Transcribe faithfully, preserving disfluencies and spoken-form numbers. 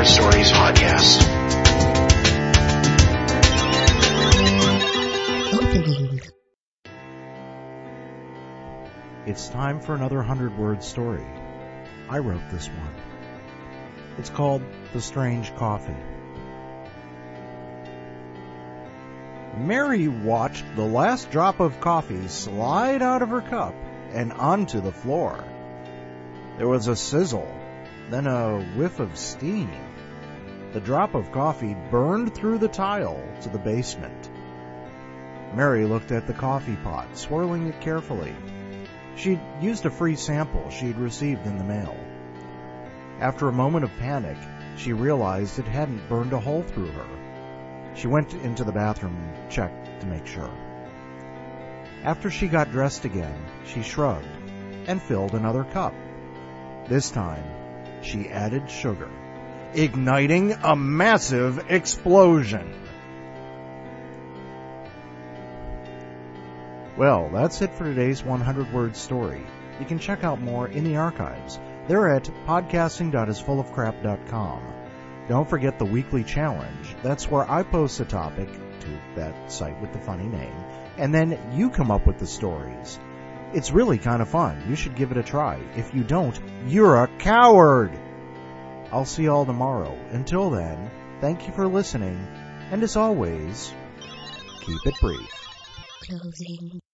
Stories podcast. Opening. It's time for another hundred-word story. I wrote this one. It's called The Strange Coffee. Mary watched the last drop of coffee slide out of her cup and onto the floor. There was a sizzle, then a whiff of steam. The drop of coffee burned through the tile to the basement. Mary looked at the coffee pot, swirling it carefully. She'd used a free sample she'd received in the mail. After a moment of panic, she realized it hadn't burned a hole through her. She went into the bathroom and checked to make sure. After she got dressed again, she shrugged and filled another cup. This time, she added sugar, igniting a massive explosion. Well, that's it for today's hundred-word story. You can check out more in the archives. They're at podcasting dot is full of crap dot com. Don't forget the weekly challenge. That's where I post a topic to that site with the funny name, and then you come up with the stories. It's really kind of fun. You should give it a try. If you don't, you're a coward. I'll see you all tomorrow. Until then, thank you for listening, and as always, keep it brief. Closing.